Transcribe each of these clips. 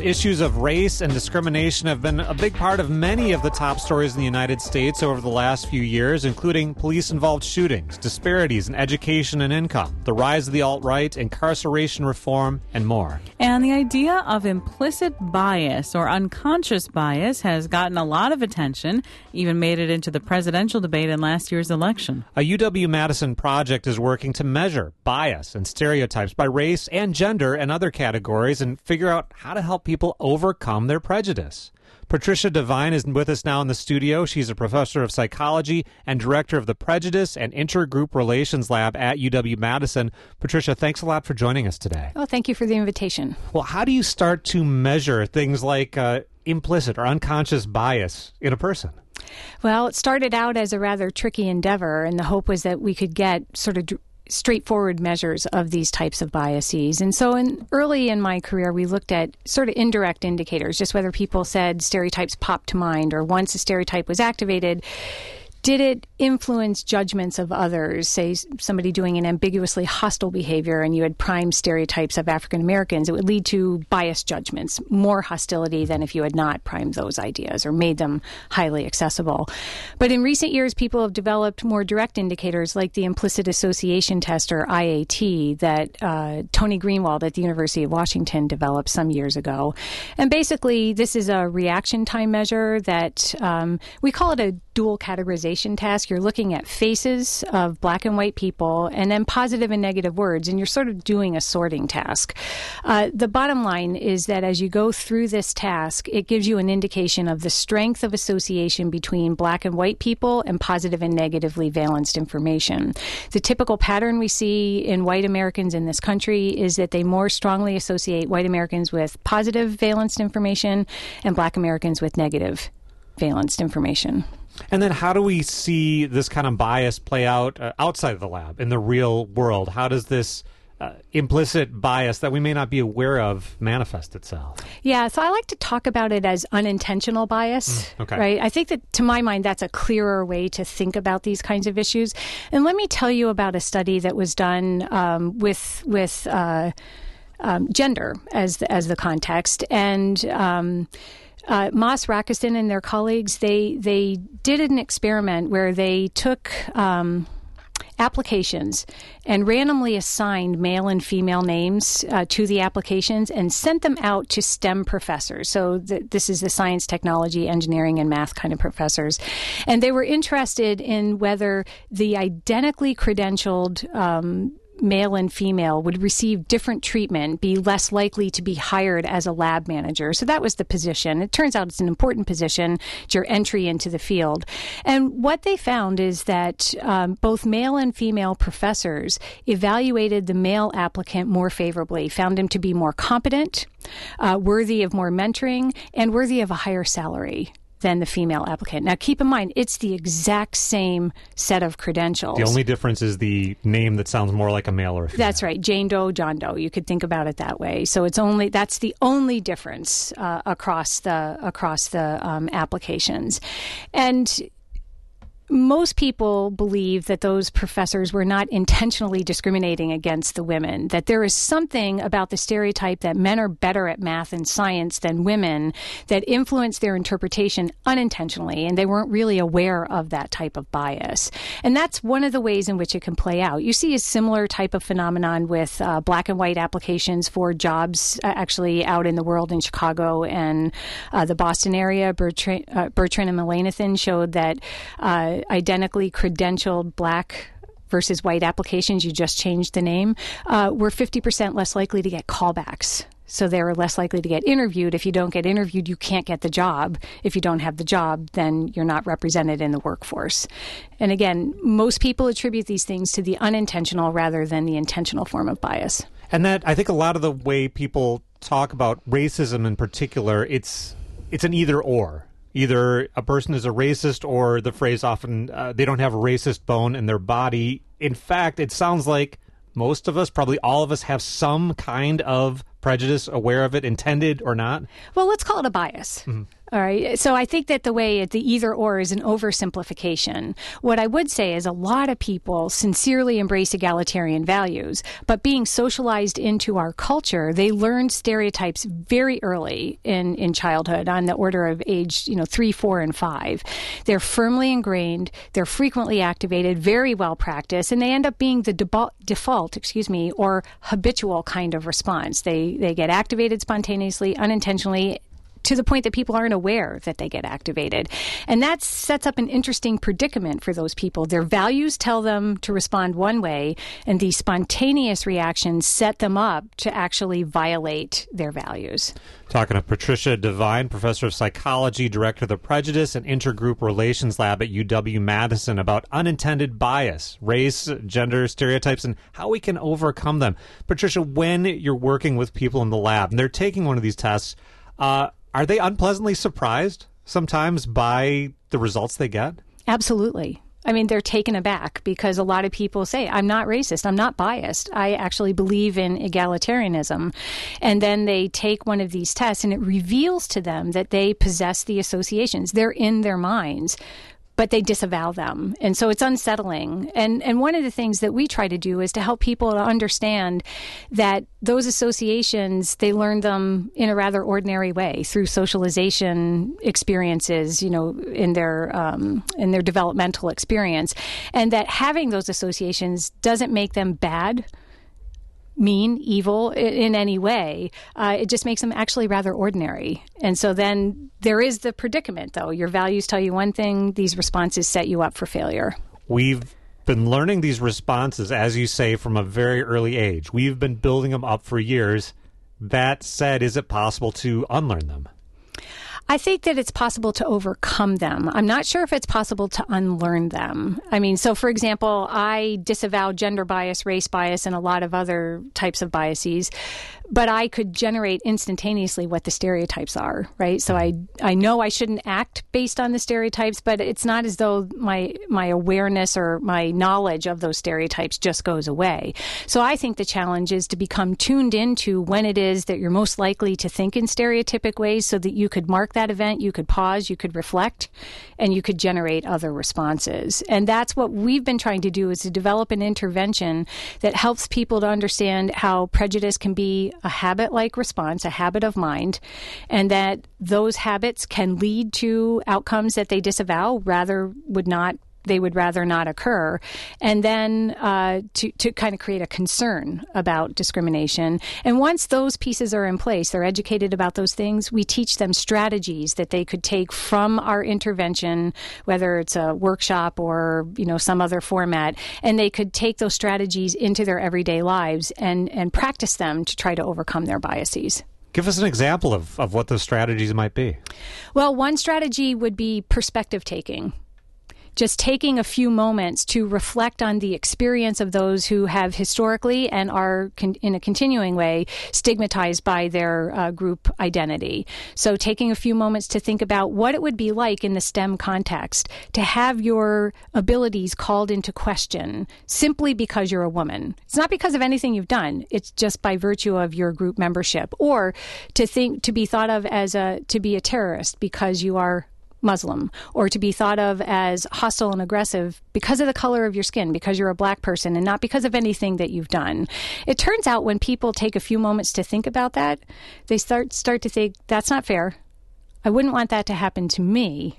issues of race and discrimination have been a big part of many of the top stories in the United States over the last few years, including police-involved shootings, disparities in education and income, the rise of the alt-right, incarceration reform, and more. And the idea of implicit bias or unconscious bias has gotten a lot of attention, even made it into the presidential debate in last year's election. A UW-Madison project is working to measure bias and stereotypes by race and gender and other categories and figure out how to help people overcome their prejudice. Patricia Devine is with us now in the studio. She's a professor of psychology and director of the Prejudice and Intergroup Relations Lab at UW-Madison. Patricia, thanks a lot for joining us today. Oh, thank you for the invitation. Well, how do you start to measure things like implicit or unconscious bias in a person? Well, it started out as a rather tricky endeavor, and the hope was that we could get sort of straightforward measures of these types of biases. And so early in my career, we looked at sort of indirect indicators, just whether people said stereotypes popped to mind, or once a stereotype was activated, did it influence judgments of others? Say somebody doing an ambiguously hostile behavior and you had primed stereotypes of African Americans, it would lead to biased judgments, more hostility than if you had not primed those ideas or made them highly accessible. But in recent years, people have developed more direct indicators like the implicit association test, or IAT, that Tony Greenwald at the University of Washington developed some years ago. And basically, this is a reaction time measure that we call it a dual categorization task. You're looking at faces of black and white people and then positive and negative words, and you're sort of doing a sorting task. The bottom line is that as you go through this task, it gives you an indication of the strength of association between black and white people and positive and negatively valenced information. The typical pattern we see in white Americans in this country is that they more strongly associate white Americans with positive valenced information and black Americans with negative valenced information. And then how do we see this kind of bias play out outside of the lab, in the real world? How does this implicit bias that we may not be aware of manifest itself? Yeah, so I like to talk about it as unintentional bias, okay. Right? I think that, to my mind, that's a clearer way to think about these kinds of issues. And let me tell you about a study that was done with gender as the context. And Moss Rakiston and their colleagues, they did an experiment where they took applications and randomly assigned male and female names to the applications and sent them out to STEM professors. So this is the science, technology, engineering, and math kind of professors. And they were interested in whether the identically credentialed male and female would receive different treatment, be less likely to be hired as a lab manager. So that was the position. It turns out it's an important position. It's your entry into the field. And what they found is that both male and female professors evaluated the male applicant more favorably, found him to be more competent, worthy of more mentoring, and worthy of a higher salary than the female applicant. Now, keep in mind, it's the exact same set of credentials. The only difference is the name that sounds more like a male or a female. That's right. Jane Doe, John Doe. You could think about it that way. So that's the only difference across the applications. And most people believe that those professors were not intentionally discriminating against the women, that there is something about the stereotype that men are better at math and science than women that influenced their interpretation unintentionally, and they weren't really aware of that type of bias. And that's one of the ways in which it can play out. You see a similar type of phenomenon with black and white applications for jobs actually out in the world in Chicago and the Boston area. Bertrand and Mullainathan showed that identically credentialed black versus white applications, you just changed the name, were 50% less likely to get callbacks. So they were less likely to get interviewed. If you don't get interviewed, you can't get the job. If you don't have the job, then you're not represented in the workforce. And again, most people attribute these things to the unintentional rather than the intentional form of bias. And that, I think a lot of the way people talk about racism in particular, it's an either or. Either a person is a racist, or the phrase often, they don't have a racist bone in their body. In fact, it sounds like most of us, probably all of us, have some kind of prejudice, aware of it, intended or not. Well, let's call it a bias. Mm-hmm. All right. So I think that the way the either or is an oversimplification. What I would say is a lot of people sincerely embrace egalitarian values, but being socialized into our culture, they learn stereotypes very early in childhood on the order of age, 3, 4, and 5. They're firmly ingrained. They're frequently activated, very well practiced, and they end up being the default, or habitual kind of response. They get activated spontaneously, unintentionally, to the point that people aren't aware that they get activated. And that sets up an interesting predicament for those people. Their values tell them to respond one way, and these spontaneous reactions set them up to actually violate their values. Talking to Patricia Devine, professor of psychology, director of the Prejudice and Intergroup Relations Lab at UW-Madison, about unintended bias, race, gender stereotypes, and how we can overcome them. Patricia, when you're working with people in the lab and they're taking one of these tests, are they unpleasantly surprised sometimes by the results they get? Absolutely. I mean, they're taken aback because a lot of people say, I'm not racist, I'm not biased, I actually believe in egalitarianism. And then they take one of these tests and it reveals to them that they possess the associations. They're in their minds, but they disavow them. And so it's unsettling. And one of the things that we try to do is to help people to understand that those associations, they learn them in a rather ordinary way through socialization experiences, in their developmental experience. And that having those associations doesn't make them bad, mean, evil in any way. It just makes them actually rather ordinary. And so then there is the predicament, though. Your values tell you one thing, these responses set you up for failure. We've been learning these responses, as you say, from a very early age. We've been building them up for years. That said, is it possible to unlearn them? I think that it's possible to overcome them. I'm not sure if it's possible to unlearn them. I mean, so for example, I disavow gender bias, race bias, and a lot of other types of biases, but I could generate instantaneously what the stereotypes are, right? So I know I shouldn't act based on the stereotypes, but it's not as though my awareness or my knowledge of those stereotypes just goes away. So I think the challenge is to become tuned into when it is that you're most likely to think in stereotypic ways so that you could mark that event, you could pause, you could reflect, and you could generate other responses. And that's what we've been trying to do, is to develop an intervention that helps people to understand how prejudice can be a habit-like response, a habit of mind, and that those habits can lead to outcomes that they disavow, they would rather not occur, and then to kind of create a concern about discrimination. And once those pieces are in place, they're educated about those things, we teach them strategies that they could take from our intervention, whether it's a workshop or some other format, and they could take those strategies into their everyday lives and practice them to try to overcome their biases. Give us an example of what those strategies might be. Well, one strategy would be perspective taking. Just taking a few moments to reflect on the experience of those who have historically and are in a continuing way stigmatized by their group identity. So taking a few moments to think about what it would be like in the STEM context to have your abilities called into question simply because you're a woman. It's not because of anything you've done. It's just by virtue of your group membership. Or to be thought of as to be a terrorist because you are Muslim, or to be thought of as hostile and aggressive because of the color of your skin, because you're a black person, and not because of anything that you've done. It turns out when people take a few moments to think about that, they start to think, that's not fair. I wouldn't want that to happen to me.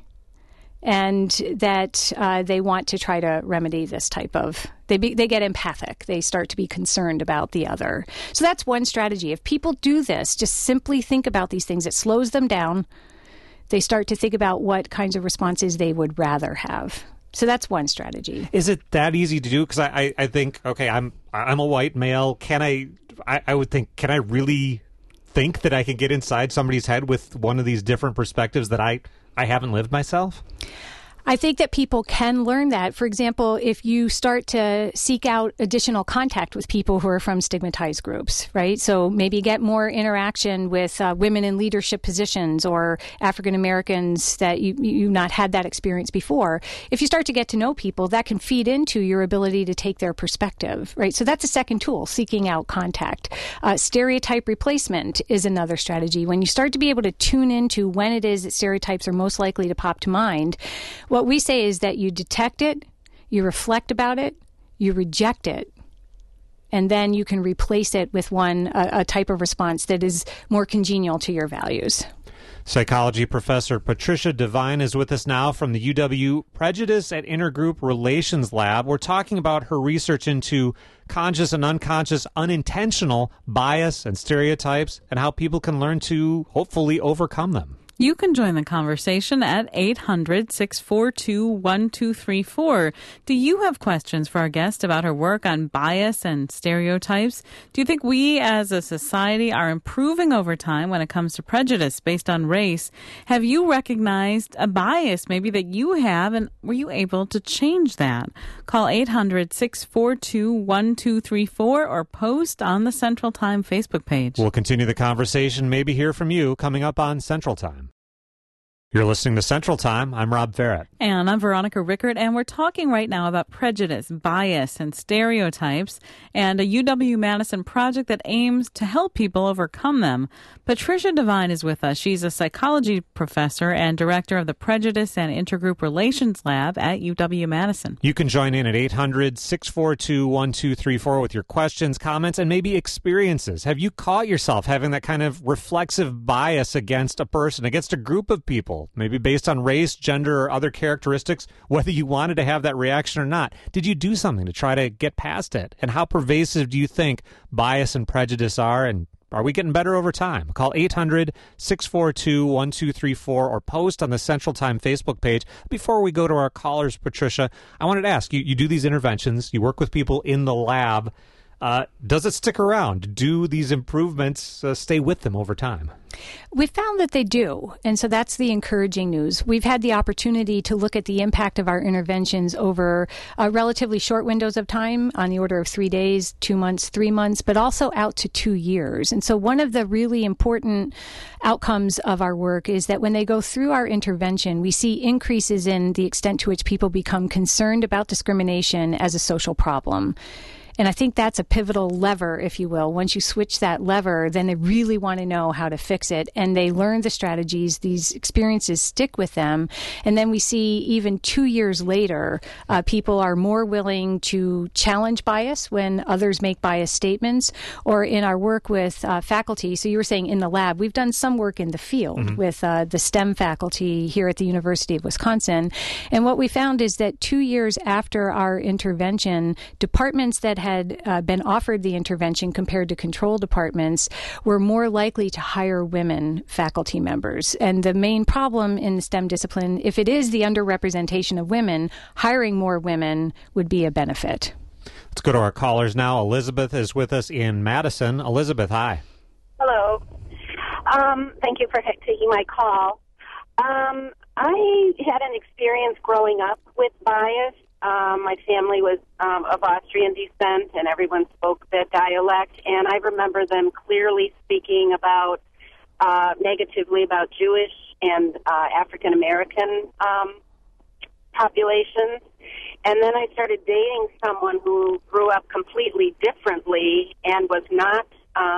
And that they want to try to remedy this type of, they get empathic. They start to be concerned about the other. So that's one strategy. If people do this, just simply think about these things, it slows them down. They start to think about what kinds of responses they would rather have. So that's one strategy. Is it that easy to do? Because I think, okay, I'm a white male. I would think, can I really think that I can get inside somebody's head with one of these different perspectives that I haven't lived myself? I think that people can learn that. For example, if you start to seek out additional contact with people who are from stigmatized groups, right? So maybe get more interaction with women in leadership positions or African Americans that you've not had that experience before. If you start to get to know people, that can feed into your ability to take their perspective, right? So that's a second tool, seeking out contact. Stereotype replacement is another strategy. When you start to be able to tune into when it is that stereotypes are most likely to pop to mind, what we say is that you detect it, you reflect about it, you reject it, and then you can replace it with a type of response that is more congenial to your values. Psychology professor Patricia Devine is with us now from the UW Prejudice and Intergroup Relations Lab. We're talking about her research into conscious and unconscious unintentional bias and stereotypes and how people can learn to hopefully overcome them. You can join the conversation at 800-642-1234. Do you have questions for our guest about her work on bias and stereotypes? Do you think we as a society are improving over time when it comes to prejudice based on race? Have you recognized a bias maybe that you have, and were you able to change that? Call 800-642-1234 or post on the Central Time Facebook page. We'll continue the conversation, maybe hear from you, coming up on Central Time. You're listening to Central Time. I'm Rob Farrett. And I'm Veronica Rickert, and we're talking right now about prejudice, bias, and stereotypes, and a UW-Madison project that aims to help people overcome them. Patricia Devine is with us. She's a psychology professor and director of the Prejudice and Intergroup Relations Lab at UW-Madison. You can join in at 800-642-1234 with your questions, comments, and maybe experiences. Have you caught yourself having that kind of reflexive bias against a person, against a group of people? Maybe based on race, gender, or other characteristics, whether you wanted to have that reaction or not. Did you do something to try to get past it? And how pervasive do you think bias and prejudice are? And are we getting better over time? Call 800-642-1234 or post on the Central Time Facebook page. Before we go to our callers, Patricia, I wanted to ask, you do these interventions, you work with people in the lab. Does it stick around? Do these improvements stay with them over time? We found that they do, and so that's the encouraging news. We've had the opportunity to look at the impact of our interventions over relatively short windows of time, on the order of 3 days, 2 months, 3 months, but also out to 2 years. And so one of the really important outcomes of our work is that when they go through our intervention, we see increases in the extent to which people become concerned about discrimination as a social problem. And I think that's a pivotal lever, if you will. Once you switch that lever, then they really want to know how to fix it. And they learn the strategies. These experiences stick with them. And then we see even 2 years later, people are more willing to challenge bias when others make bias statements, or in our work with faculty. So you were saying in the lab, we've done some work in the field with the STEM faculty here at the University of Wisconsin. And what we found is that 2 years after our intervention, departments that had been offered the intervention compared to control departments were more likely to hire women faculty members. And the main problem in the STEM discipline, if it is the underrepresentation of women, hiring more women would be a benefit. Let's go to our callers now. Elizabeth is with us in Madison. Elizabeth, hi. Hello. Thank you for taking my call. I had an experience growing up with bias. My family was of Austrian descent, and everyone spoke that dialect. And I remember them clearly speaking about negatively about Jewish and African American populations. And then I started dating someone who grew up completely differently and was not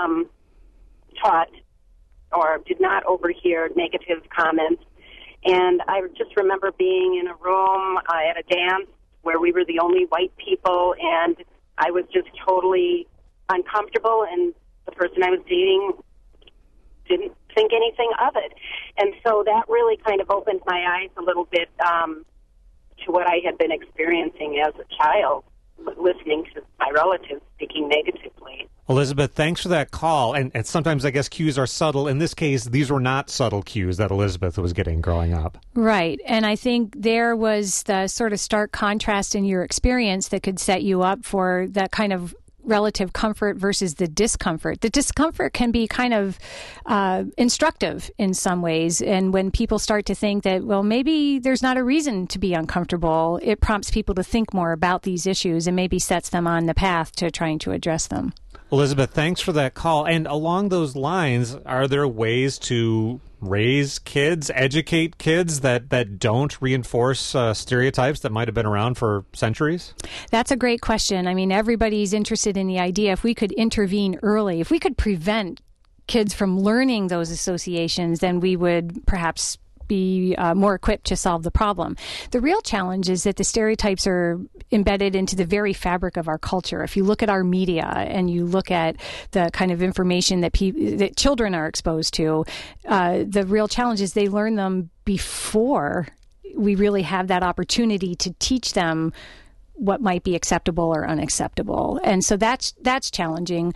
taught or did not overhear negative comments. And I just remember being in a room at a dance where we were the only white people, and I was just totally uncomfortable, and the person I was dating didn't think anything of it. And so that really kind of opened my eyes a little bit to what I had been experiencing as a child, listening to my relatives speaking negatively. Elizabeth, thanks for that call. And sometimes I guess cues are subtle. In this case, these were not subtle cues that Elizabeth was getting growing up. Right. And I think there was the sort of stark contrast in your experience that could set you up for that kind of relative comfort versus the discomfort. The discomfort can be kind of instructive in some ways. And when people start to think that, well, maybe there's not a reason to be uncomfortable, it prompts people to think more about these issues and maybe sets them on the path to trying to address them. Elizabeth, thanks for that call. And along those lines, are there ways to raise kids, educate kids that don't reinforce stereotypes that might have been around for centuries? That's a great question. I mean, everybody's interested in the idea if we could intervene early, if we could prevent kids from learning those associations, then we would perhaps be more equipped to solve the problem. The real challenge is that the stereotypes are embedded into the very fabric of our culture. If you look at our media and you look at the kind of information that that children are exposed to, the real challenge is they learn them before we really have that opportunity to teach them what might be acceptable or unacceptable. And so that's challenging.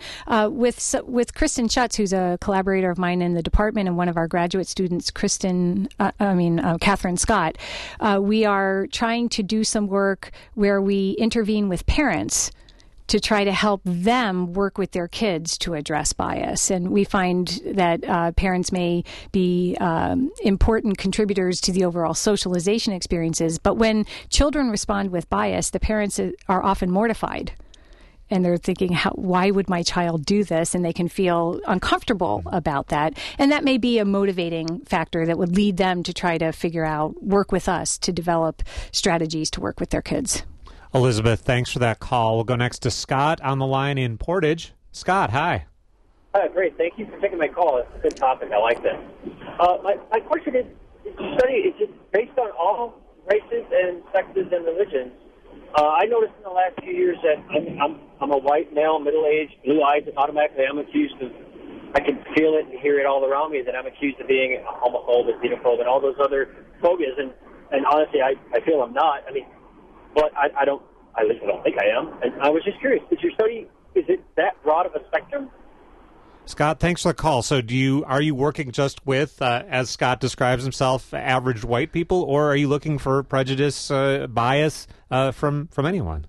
With Kristen Schutz, who's a collaborator of mine in the department and one of our graduate students, Catherine Scott, we are trying to do some work where we intervene with parents to try to help them work with their kids to address bias. And we find that parents may be important contributors to the overall socialization experiences, but when children respond with bias, the parents are often mortified. And they're thinking, why would my child do this? And they can feel uncomfortable about that. And that may be a motivating factor that would lead them to try to work with us to develop strategies to work with their kids. Elizabeth, thanks for that call. We'll go next to Scott on the line in Portage. Scott, hi. Hi, great. Thank you for taking my call. It's a good topic. I like that. My question is it based on all races and sexes and religions? I noticed in the last few years that I'm a white male, middle-aged, blue-eyed, and automatically I'm accused of, I can feel it and hear it all around me, that I'm accused of being a homophobe, a xenophobe, and all those other phobias. And honestly, I feel I'm not. But I don't think I am. And I was just curious, is your study, is it that broad of a spectrum? Scott, thanks for the call. So are you working just with, as Scott describes himself, average white people, or are you looking for prejudice, bias from anyone?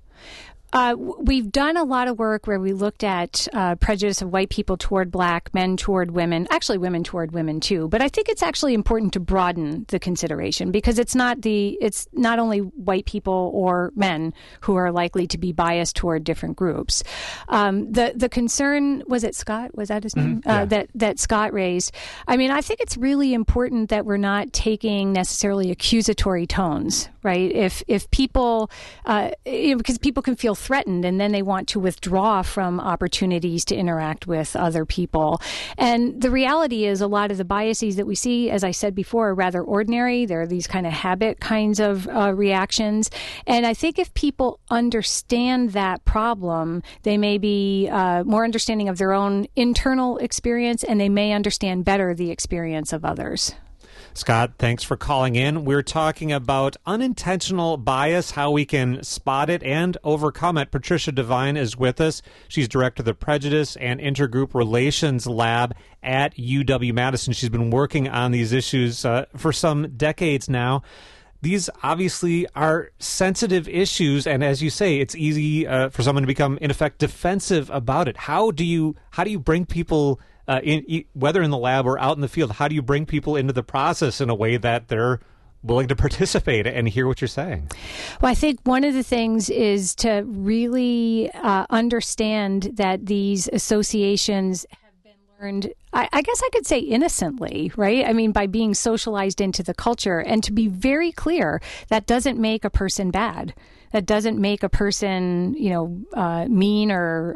We've done a lot of work where we looked at prejudice of white people toward black, men toward women, actually women toward women too. But I think it's actually important to broaden the consideration because it's not only white people or men who are likely to be biased toward different groups. The concern, was it Scott? Was that his name? Yeah. That Scott raised. I mean, I think it's really important that we're not taking necessarily accusatory tones, right? If people, because people can feel threatened and then they want to withdraw from opportunities to interact with other people. And the reality is a lot of the biases that we see, as I said before, are rather ordinary. They're these kind of habit kinds of reactions. And I think if people understand that problem, they may be more understanding of their own internal experience and they may understand better the experience of others. Scott, thanks for calling in. We're talking about unintentional bias, how we can spot it and overcome it. Patricia Devine is with us. She's director of the Prejudice and Intergroup Relations Lab at UW-Madison. She's been working on these issues for some decades now. These obviously are sensitive issues, and as you say, it's easy for someone to become, in effect, defensive about it. How do you bring people whether in the lab or out in the field, how do you bring people into the process in a way that they're willing to participate and hear what you're saying? Well, I think one of the things is to really understand that these associations have been learned, I guess I could say innocently, right? I mean, by being socialized into the culture. And to be very clear, that doesn't make a person bad. That doesn't make a person, mean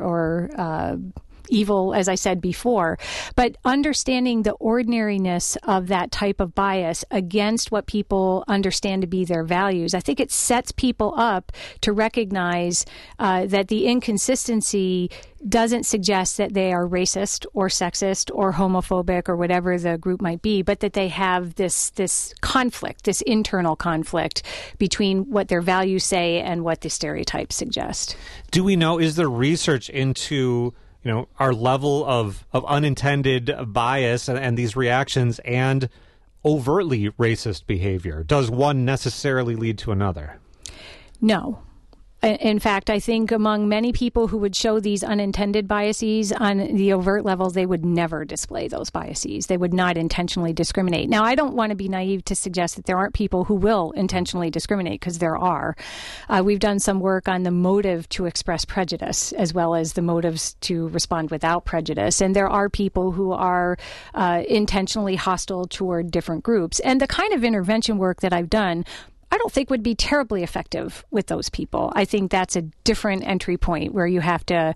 or evil, as I said before, but understanding the ordinariness of that type of bias against what people understand to be their values, I think it sets people up to recognize that the inconsistency doesn't suggest that they are racist or sexist or homophobic or whatever the group might be, but that they have this conflict, this internal conflict between what their values say and what the stereotypes suggest. Do we know, is there research into our level of unintended bias and these reactions and overtly racist behavior? Does one necessarily lead to another? No. In fact, I think among many people who would show these unintended biases on the overt levels, they would never display those biases. They would not intentionally discriminate. Now, I don't want to be naive to suggest that there aren't people who will intentionally discriminate, because there are. We've done some work on the motive to express prejudice as well as the motives to respond without prejudice. And there are people who are intentionally hostile toward different groups. And the kind of intervention work that I've done, I don't think would be terribly effective with those people. I think that's a different entry point where you have to,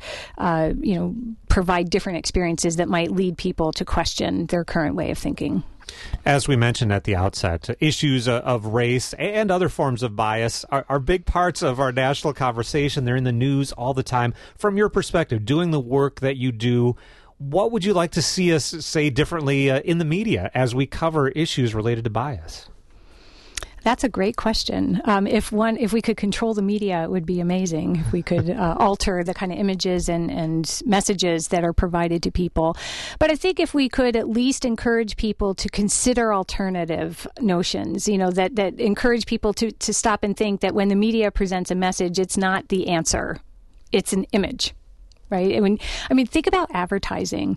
provide different experiences that might lead people to question their current way of thinking. As we mentioned at the outset, issues of race and other forms of bias are big parts of our national conversation. They're in the news all the time. From your perspective, doing the work that you do, what would you like to see us say differently in the media as we cover issues related to bias? That's a great question. If we could control the media, it would be amazing. If we could alter the kind of images and messages that are provided to people. But I think if we could at least encourage people to consider alternative notions, that encourage people to stop and think that when the media presents a message, it's not the answer. It's an image. Right? I mean, think about advertising.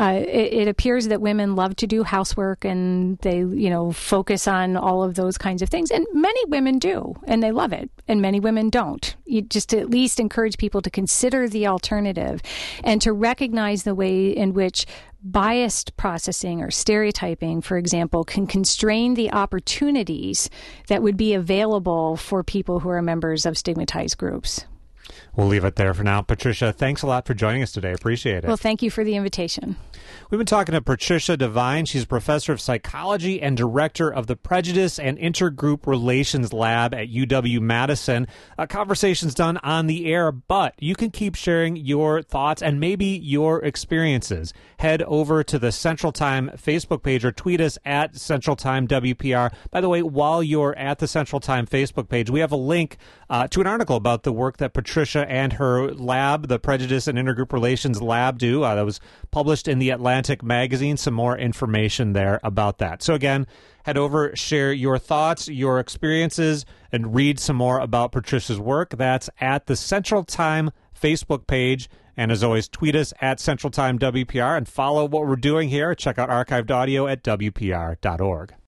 It appears that women love to do housework and they, focus on all of those kinds of things. And many women do, and they love it. And many women don't. You just to at least encourage people to consider the alternative and to recognize the way in which biased processing or stereotyping, for example, can constrain the opportunities that would be available for people who are members of stigmatized groups. We'll leave it there for now. Patricia, thanks a lot for joining us today. Appreciate it. Well, thank you for the invitation. We've been talking to Patricia Devine. She's a professor of psychology and director of the Prejudice and Intergroup Relations Lab at UW-Madison. Conversations done on the air, but you can keep sharing your thoughts and maybe your experiences. Head over to the Central Time Facebook page or tweet us at Central Time WPR. By the way, while you're at the Central Time Facebook page, we have a link to an article about the work that Patricia and her lab, the Prejudice and Intergroup Relations Lab, do. That was published in the Atlantic magazine. Some more information there about that. So again, head over, share your thoughts, your experiences, and read some more about Patricia's work. That's at the Central Time Facebook page. And as always, tweet us at Central Time WPR and follow what we're doing here. Check out archived audio at WPR.org.